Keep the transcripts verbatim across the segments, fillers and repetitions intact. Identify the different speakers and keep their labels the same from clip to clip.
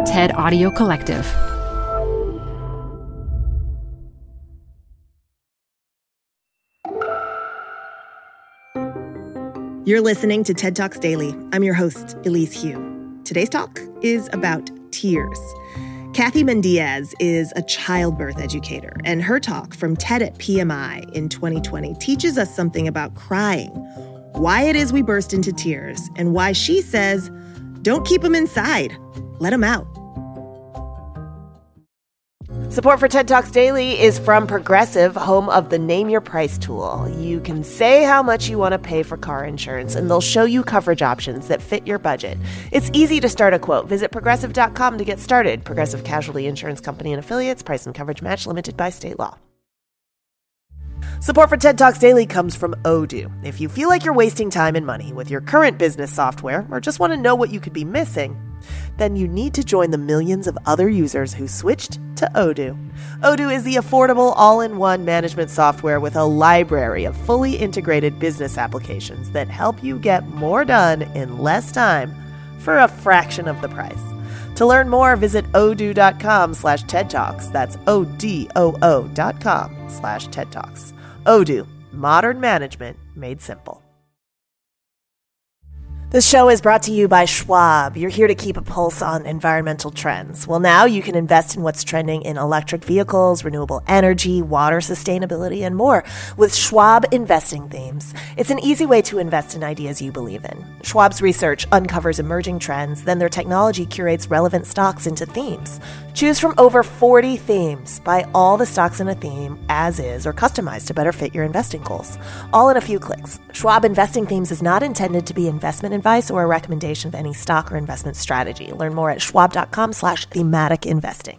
Speaker 1: TED Audio Collective.
Speaker 2: You're listening to TED Talks Daily. I'm your host, Elise Hu. Today's talk is about tears. Kathy Mendíaz is a childbirth educator, and her talk from TED at P M I in twenty twenty teaches us something about crying, why it is we burst into tears, and why she says, don't keep them inside, let them out.
Speaker 3: Support for TED Talks Daily is from Progressive, home of the Name Your Price tool. You can say how much you want to pay for car insurance, and they'll show you coverage options that fit your budget. It's easy to start a quote. Visit progressive dot com to get started. Progressive Casualty Insurance Company and Affiliates. Price and coverage match limited by state law. Support for TED Talks Daily comes from Odoo. If you feel like you're wasting time and money with your current business software, or just want to know what you could be missing, then you need to join the millions of other users who switched to Odoo. Odoo is the affordable all-in-one management software with a library of fully integrated business applications that help you get more done in less time for a fraction of the price. To learn more, visit odoo.com slash TED Talks. That's O-D-O-O dot com slash TED Talks. Odoo, modern management made simple. This show is brought to you by Schwab. You're here to keep a pulse on environmental trends. Well, now you can invest in what's trending in electric vehicles, renewable energy, water sustainability, and more with Schwab Investing Themes. It's an easy way to invest in ideas you believe in. Schwab's research uncovers emerging trends, then their technology curates relevant stocks into themes. Choose from over forty themes. Buy all the stocks in a theme as is or customized to better fit your investing goals. All in a few clicks. Schwab Investing Themes is not intended to be investment advice or a recommendation of any stock or investment strategy. Learn more at schwab.com slash thematic investing.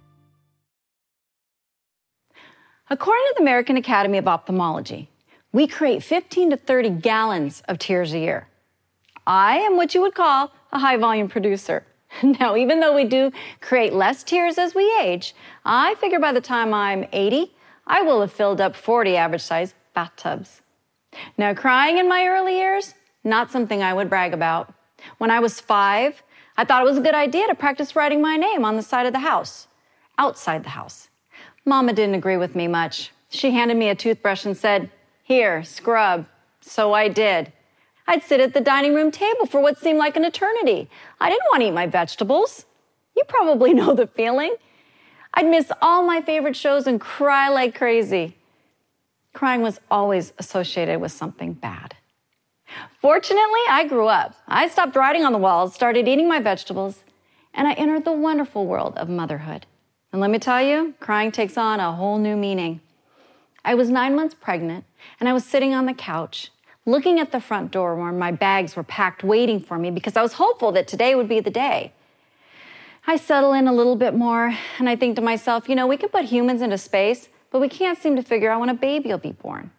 Speaker 4: According to the American Academy of Ophthalmology, we create fifteen to thirty gallons of tears a year. I am what you would call a high-volume producer. Now, even though we do create less tears as we age, I figure by the time I'm eighty, I will have filled up forty average-sized bathtubs. Now, crying in my early years, not something I would brag about. When I was five, I thought it was a good idea to practice writing my name on the side of the house, outside the house. Mama didn't agree with me much. She handed me a toothbrush and said, "Here, scrub." So I did. I'd sit at the dining room table for what seemed like an eternity. I didn't want to eat my vegetables. You probably know the feeling. I'd miss all my favorite shows and cry like crazy. Crying was always associated with something bad. Fortunately, I grew up. I stopped writing on the walls, started eating my vegetables, and I entered the wonderful world of motherhood. And let me tell you, crying takes on a whole new meaning. I was nine months pregnant, and I was sitting on the couch, looking at the front door where my bags were packed waiting for me because I was hopeful that today would be the day. I settle in a little bit more, and I think to myself, you know, we can put humans into space, but we can't seem to figure out when a baby will be born.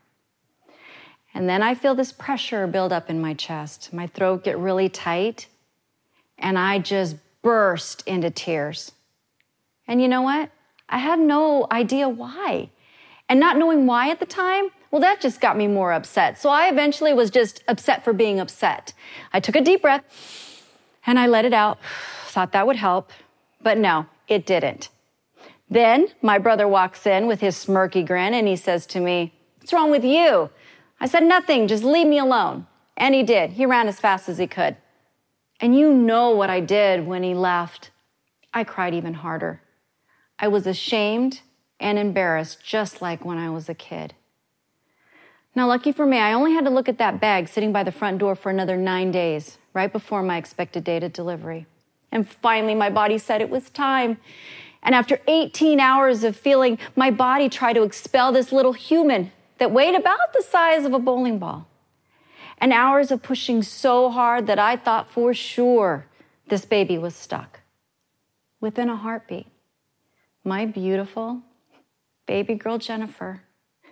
Speaker 4: And then I feel this pressure build up in my chest. My throat get really tight, and I just burst into tears. And you know what? I had no idea why. And not knowing why at the time, well, that just got me more upset. So I eventually was just upset for being upset. I took a deep breath, and I let it out. Thought that would help, but no, it didn't. Then my brother walks in with his smirky grin, and he says to me, "What's wrong with you?" I said, "Nothing, just leave me alone." And he did. He ran as fast as he could. And you know what I did when he left. I cried even harder. I was ashamed and embarrassed, just like when I was a kid. Now, lucky for me, I only had to look at that bag sitting by the front door for another nine days, right before my expected date of delivery. And finally, my body said it was time. And after eighteen hours of feeling my body try to expel this little human that weighed about the size of a bowling ball, and hours of pushing so hard that I thought for sure this baby was stuck. Within a heartbeat, my beautiful baby girl Jennifer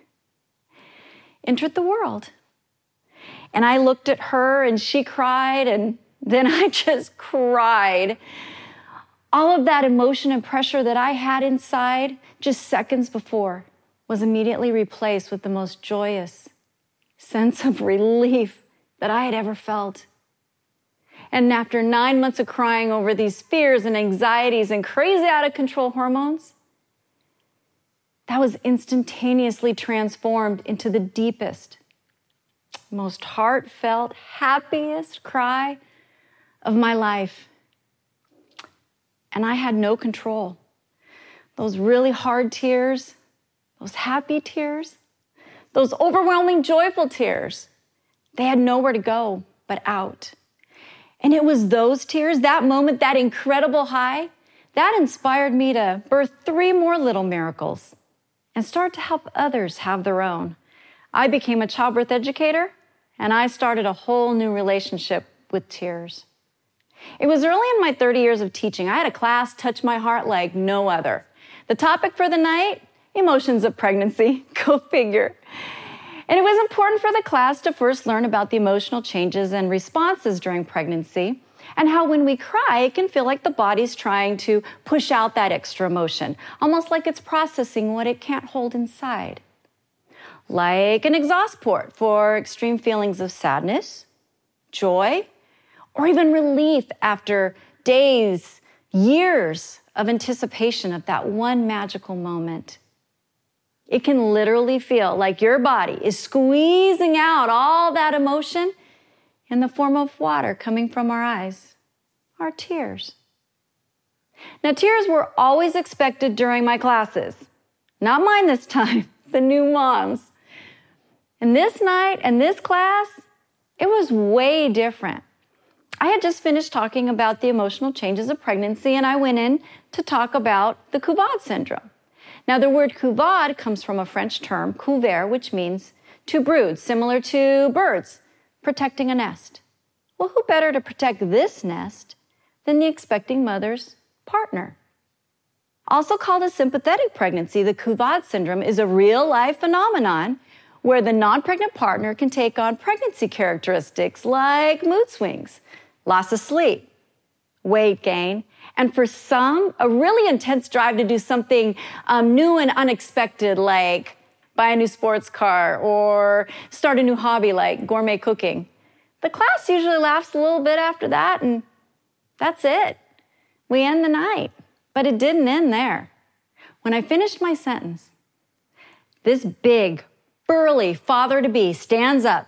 Speaker 4: entered the world. And I looked at her and she cried, and then I just cried. All of that emotion and pressure that I had inside just seconds before was immediately replaced with the most joyous sense of relief that I had ever felt. And after nine months of crying over these fears and anxieties and crazy out of control hormones, that was instantaneously transformed into the deepest, most heartfelt, happiest cry of my life. And I had no control. Those really hard tears, those happy tears, those overwhelming, joyful tears, they had nowhere to go but out. And it was those tears, that moment, that incredible high, that inspired me to birth three more little miracles and start to help others have their own. I became a childbirth educator, and I started a whole new relationship with tears. It was early in my thirty years of teaching. I had a class touch my heart like no other. The topic for the night, emotions of pregnancy. Go figure. And it was important for the class to first learn about the emotional changes and responses during pregnancy, and how when we cry, it can feel like the body's trying to push out that extra emotion, almost like it's processing what it can't hold inside. Like an exhaust port for extreme feelings of sadness, joy, or even relief after days, years of anticipation of that one magical moment. It can literally feel like your body is squeezing out all that emotion in the form of water coming from our eyes, our tears. Now, tears were always expected during my classes. Not mine this time, the new moms. And this night and this class, it was way different. I had just finished talking about the emotional changes of pregnancy, and I went in to talk about the Couvade syndrome. Now, the word couvade comes from a French term, couvert, which means to brood, similar to birds protecting a nest. Well, who better to protect this nest than the expecting mother's partner? Also called a sympathetic pregnancy, the Couvade syndrome is a real-life phenomenon where the non-pregnant partner can take on pregnancy characteristics like mood swings, loss of sleep, weight gain, and for some, a really intense drive to do something um, new and unexpected, like buy a new sports car or start a new hobby like gourmet cooking. The class usually laughs a little bit after that, and that's it. We end the night. But it didn't end there. When I finished my sentence, this big, burly father-to-be stands up,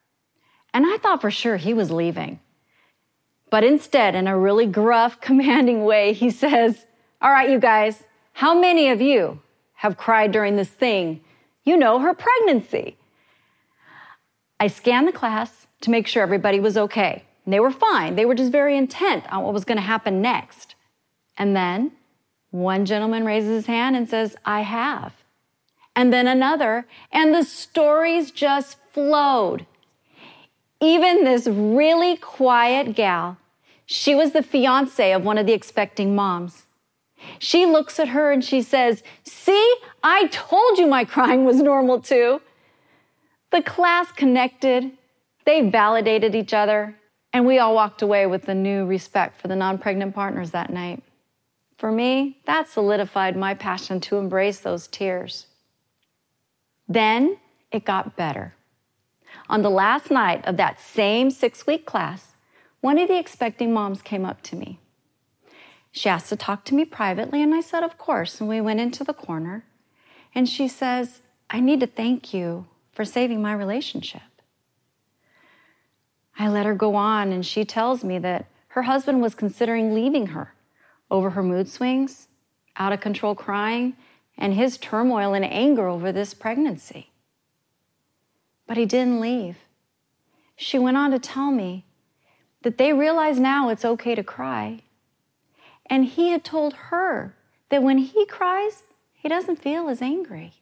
Speaker 4: and I thought for sure he was leaving. But instead, in a really gruff, commanding way, he says, "All right, you guys, how many of you have cried during this thing? You know, her pregnancy." I scanned the class to make sure everybody was okay. And they were fine. They were just very intent on what was going to happen next. And then one gentleman raises his hand and says, "I have." And then another, and the stories just flowed. Even this really quiet gal, she was the fiance of one of the expecting moms. She looks at her and she says, "See, I told you my crying was normal too." The class connected, they validated each other, and we all walked away with a new respect for the non-pregnant partners that night. For me, that solidified my passion to embrace those tears. Then it got better. On the last night of that same six-week class, one of the expecting moms came up to me. She asked to talk to me privately, and I said, of course, and we went into the corner. And she says, "I need to thank you for saving my relationship." I let her go on, and she tells me that her husband was considering leaving her over her mood swings, out-of-control crying, and his turmoil and anger over this pregnancy. But he didn't leave. She went on to tell me that they realize now it's okay to cry. And he had told her that when he cries, he doesn't feel as angry.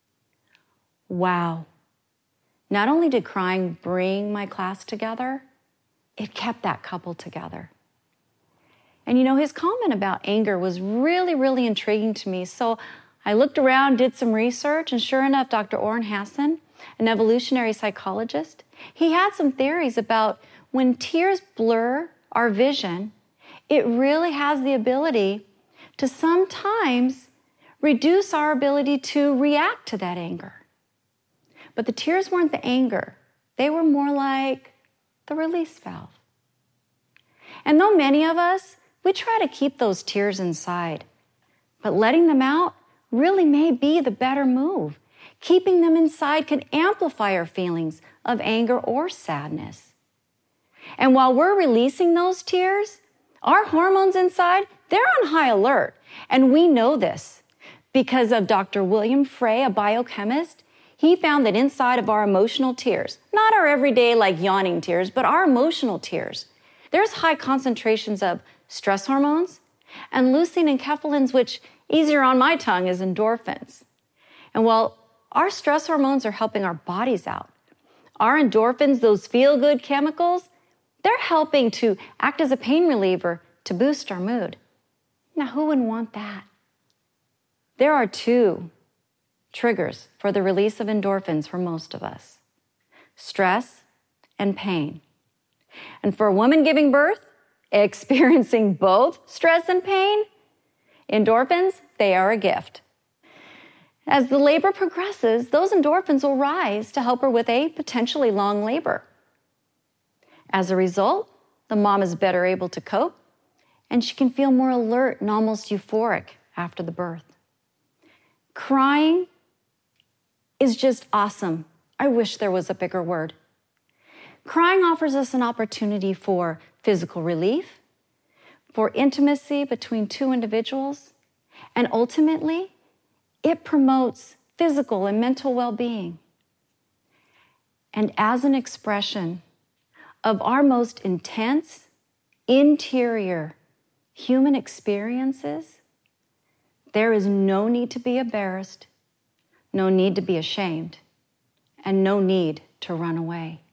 Speaker 4: Wow. Not only did crying bring my class together, it kept that couple together. And you know, his comment about anger was really, really intriguing to me. So I looked around, did some research, and sure enough, Doctor Orrin Hassan, an evolutionary psychologist, he had some theories about when tears blur our vision, it really has the ability to sometimes reduce our ability to react to that anger. But the tears weren't the anger. They were more like the release valve. And though many of us, we try to keep those tears inside, but letting them out really may be the better move. Keeping them inside can amplify our feelings of anger or sadness. And while we're releasing those tears, our hormones inside, they're on high alert. And we know this because of Doctor William Frey, a biochemist. He found that inside of our emotional tears, not our everyday like yawning tears, but our emotional tears, there's high concentrations of stress hormones and leucine and enkephalins, which easier on my tongue is endorphins. And while our stress hormones are helping our bodies out, our endorphins, those feel-good chemicals, they're helping to act as a pain reliever to boost our mood. Now, who wouldn't want that? There are two triggers for the release of endorphins for most of us: stress and pain. And for a woman giving birth, experiencing both stress and pain, endorphins, they are a gift. As the labor progresses, those endorphins will rise to help her with a potentially long labor. As a result, the mom is better able to cope, and she can feel more alert and almost euphoric after the birth. Crying is just awesome. I wish there was a bigger word. Crying offers us an opportunity for physical relief, for intimacy between two individuals, and ultimately, it promotes physical and mental well-being. And as an expression of our most intense, interior human experiences, there is no need to be embarrassed, no need to be ashamed, and no need to run away.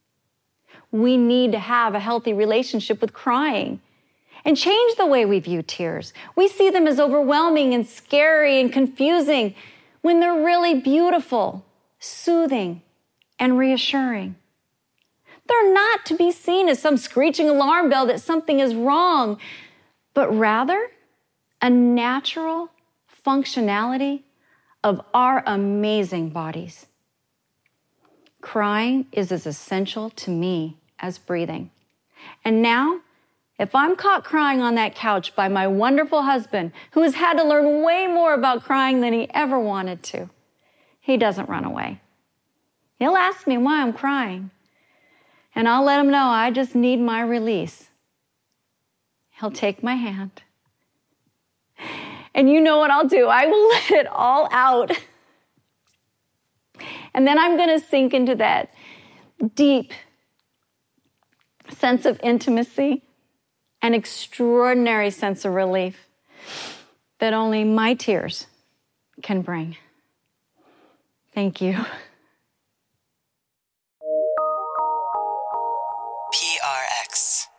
Speaker 4: We need to have a healthy relationship with crying and change the way we view tears. We see them as overwhelming and scary and confusing when they're really beautiful, soothing, and reassuring. They're not to be seen as some screeching alarm bell that something is wrong, but rather a natural functionality of our amazing bodies. Crying is as essential to me as breathing. And now, if I'm caught crying on that couch by my wonderful husband, who has had to learn way more about crying than he ever wanted to, he doesn't run away. He'll ask me why I'm crying, and I'll let him know I just need my release. He'll take my hand, and you know what I'll do. I will let it all out. And then I'm going to sink into that deep sense of intimacy, an extraordinary sense of relief that only my tears can bring. Thank you.
Speaker 1: P R X.